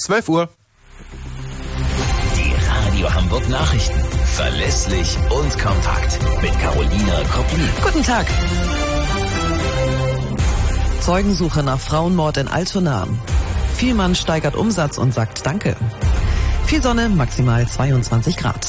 12 Uhr. Die Radio Hamburg Nachrichten. Verlässlich und kompakt. Mit Carolina Koplin. Guten Tag. Zeugensuche nach Frauenmord in Altona. Vielmann steigert Umsatz und sagt Danke. Viel Sonne, maximal 22 Grad.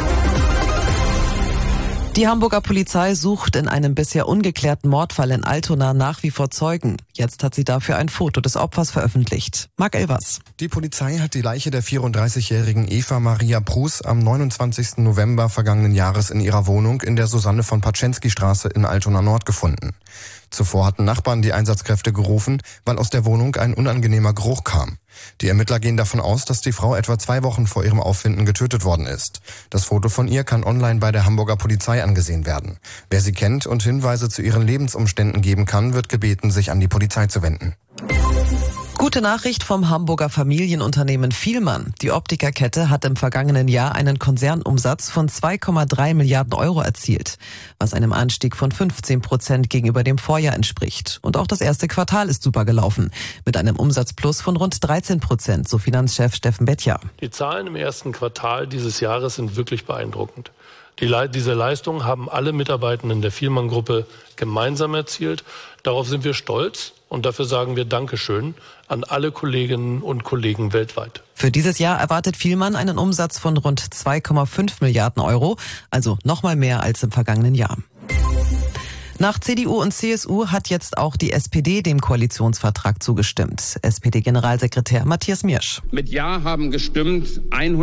Die Hamburger Polizei sucht in einem bisher ungeklärten Mordfall in Altona nach wie vor Zeugen. Jetzt hat sie dafür ein Foto des Opfers veröffentlicht. Marc Elvers. Die Polizei hat die Leiche der 34-jährigen Eva Maria Prus am 29. November vergangenen Jahres in ihrer Wohnung in der Susanne-von-Paczensky-Straße in Altona Nord gefunden. Zuvor hatten Nachbarn die Einsatzkräfte gerufen, weil aus der Wohnung ein unangenehmer Geruch kam. Die Ermittler gehen davon aus, dass die Frau etwa 2 Wochen vor ihrem Auffinden getötet worden ist. Das Foto von ihr kann online bei der Hamburger Polizei angesehen werden. Wer sie kennt und Hinweise zu ihren Lebensumständen geben kann, wird gebeten, sich an die Polizei zu wenden. Gute Nachricht vom Hamburger Familienunternehmen Vielmann. Die Optikerkette hat im vergangenen Jahr einen Konzernumsatz von 2,3 Milliarden Euro erzielt, was einem Anstieg von 15% gegenüber dem Vorjahr entspricht. Und auch das erste Quartal ist super gelaufen, mit einem Umsatzplus von rund 13%, so Finanzchef Steffen Bettger. Die Zahlen im ersten Quartal dieses Jahres sind wirklich beeindruckend. Diese Leistung haben alle Mitarbeitenden der Vielmann-Gruppe gemeinsam erzielt. Darauf sind wir stolz und dafür sagen wir Dankeschön an alle Kolleginnen und Kollegen weltweit. Für dieses Jahr erwartet Vielmann einen Umsatz von rund 2,5 Milliarden Euro, also nochmal mehr als im vergangenen Jahr. Nach CDU und CSU hat jetzt auch die SPD dem Koalitionsvertrag zugestimmt. SPD-Generalsekretär Matthias Miersch. Mit Ja haben gestimmt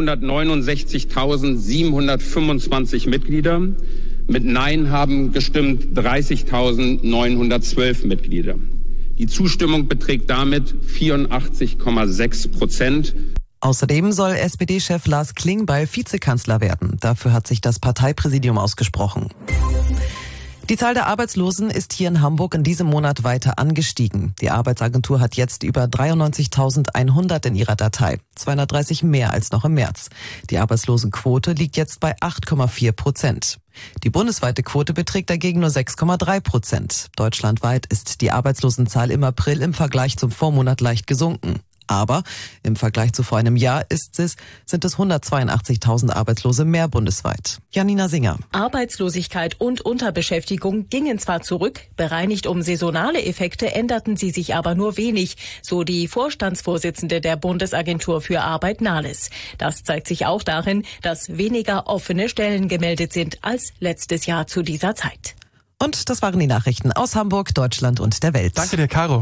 169.725 Mitglieder. Mit Nein haben gestimmt 30.912 Mitglieder. Die Zustimmung beträgt damit 84,6%. Außerdem soll SPD-Chef Lars Klingbeil Vizekanzler werden. Dafür hat sich das Parteipräsidium ausgesprochen. Die Zahl der Arbeitslosen ist hier in Hamburg in diesem Monat weiter angestiegen. Die Arbeitsagentur hat jetzt über 93.100 in ihrer Datei, 230 mehr als noch im März. Die Arbeitslosenquote liegt jetzt bei 8,4%. Die bundesweite Quote beträgt dagegen nur 6,3%. Deutschlandweit ist die Arbeitslosenzahl im April im Vergleich zum Vormonat leicht gesunken. Aber im Vergleich zu vor einem Jahr sind es 182.000 Arbeitslose mehr bundesweit. Janina Singer. Arbeitslosigkeit und Unterbeschäftigung gingen zwar zurück, bereinigt um saisonale Effekte änderten sie sich aber nur wenig, so die Vorstandsvorsitzende der Bundesagentur für Arbeit Nahles. Das zeigt sich auch darin, dass weniger offene Stellen gemeldet sind als letztes Jahr zu dieser Zeit. Und das waren die Nachrichten aus Hamburg, Deutschland und der Welt. Danke dir, Caro.